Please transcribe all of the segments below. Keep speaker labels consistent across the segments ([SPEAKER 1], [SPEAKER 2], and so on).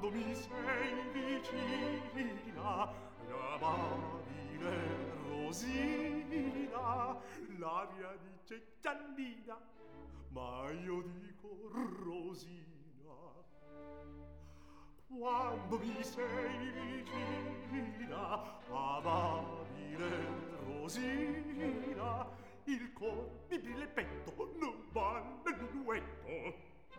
[SPEAKER 1] quando mi sei vicina, l'amabile Rosina, la mia dice Giannina, ma io dico Rosina. Quando mi sei vicina, amabile Rosina, il cor mi brilla il petto, non va nel duetto.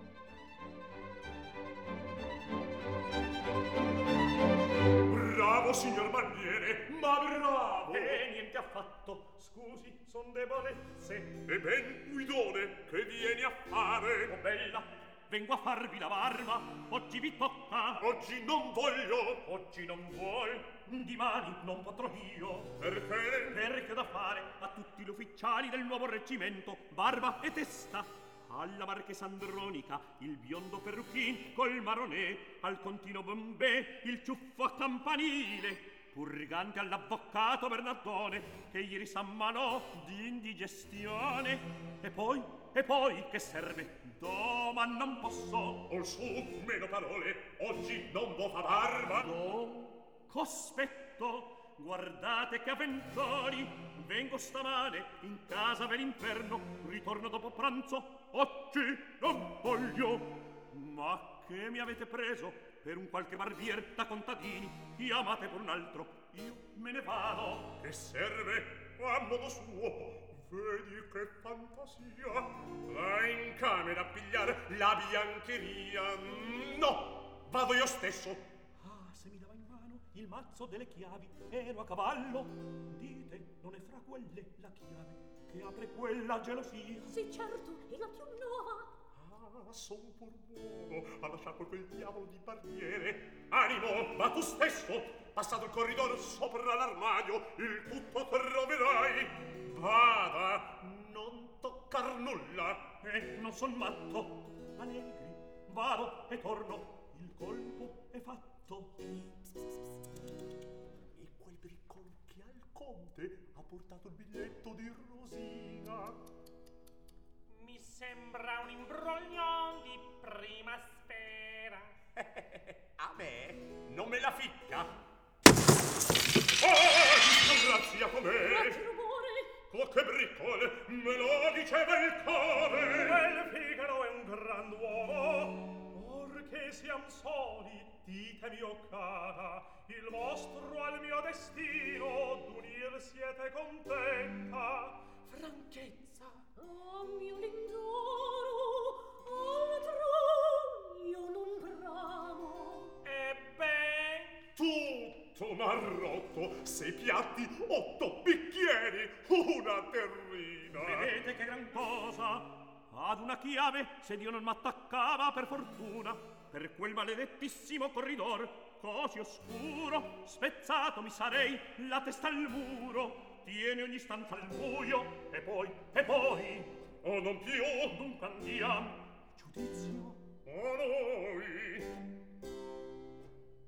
[SPEAKER 1] Bravo, signor barbiere, ma bravo!
[SPEAKER 2] Niente affatto, scusi, son debolezze.
[SPEAKER 1] E ben, guidone, che vieni a fare?
[SPEAKER 2] Oh bella, vengo a farvi la barba, oggi vi tocca.
[SPEAKER 1] Oggi non voglio.
[SPEAKER 2] Oggi non vuol, dimani non potrò io.
[SPEAKER 1] Perché?
[SPEAKER 2] Perché ho da fare a tutti gli ufficiali del nuovo reggimento barba e testa. Alla marchesa Andronica il biondo perruchin col maronè, al contino Bombè il ciuffo a campanile, purgante all'avvocato Bernardone che ieri s'ammanò di indigestione. E poi che serve? Doman non posso.
[SPEAKER 1] O su, meno parole, oggi non vo fa barba.
[SPEAKER 2] No, cospetto. Guardate che avventori, vengo stamane in casa per l'inferno, ritorno dopo pranzo, oggi non voglio. Ma che mi avete preso per un qualche barbier da contadini? Chiamate per un altro, io me ne vado.
[SPEAKER 1] Che serve? A modo suo. Vedi che fantasia. Va in camera a pigliar la biancheria. No, vado io stesso.
[SPEAKER 2] Ah, se mi dava in mano il mazzo delle chiavi, ero a cavallo. Dite, non è fra quelle la chiave che apre quella gelosia?
[SPEAKER 3] Sì, certo, è la più nuova.
[SPEAKER 1] Ah, son pur buono a lasciar quel diavolo di barbiere. Animo, ma tu stesso, passato il corridore sopra l'armadio, il tutto troverai. Vada, non toccar nulla.
[SPEAKER 2] Non son matto. Allegri, vado e torno, il colpo è fatto.
[SPEAKER 1] E quel briccol che al conte ha portato il biglietto di Rosina.
[SPEAKER 4] Mi sembra un imbroglio di prima sfera.
[SPEAKER 1] A me non me la ficca. Oh, disgrazia
[SPEAKER 3] Ma
[SPEAKER 1] com'è?
[SPEAKER 3] che rumore!
[SPEAKER 1] Oh, che briccol, me lo diceva il core.
[SPEAKER 2] Quel Figaro è un gran uomo, or che siam soli, ditemi o cara, il vostro al mio destino d'unir siete contenta. Franchezza.
[SPEAKER 3] Oh, mio lindoro, altro io non bramo.
[SPEAKER 4] Ebben,
[SPEAKER 1] Tutto m'ha rotto, 6 piatti, 8 bicchieri, una terrina.
[SPEAKER 2] Vedete che gran cosa? Ad una chiave, se Dio non m'attaccava per fortuna, per quel maledettissimo corridor, così oscuro, spezzato mi sarei la testa al muro. Tiene ogni stanza al buio, e poi,
[SPEAKER 1] oh non più,
[SPEAKER 2] dunque andiamo. Giudizio.
[SPEAKER 1] a noi.